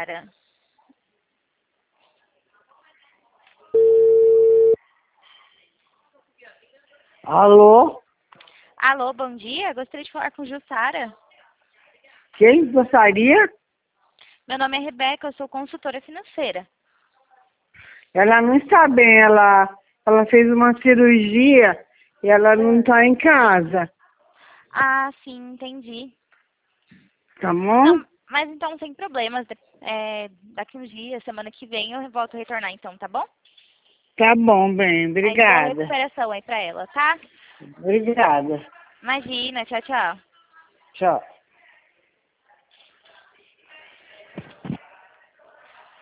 Jussara. Alô? Alô, bom dia. Gostaria de falar com Jussara. Quem gostaria? Meu nome é Rebeca, eu sou consultora financeira. Ela não está bem, ela fez uma cirurgia e ela não está em casa, Ah, sim, entendi. tá bom? Não, mas então sem problemas. Daqui uns dias, semana que vem, eu volto a retornar então, tá bom? Tá bom, bem, Aí boa obrigada. recuperação aí pra ela, tá? Obrigada. Imagina, tchau, tchau. Tchau.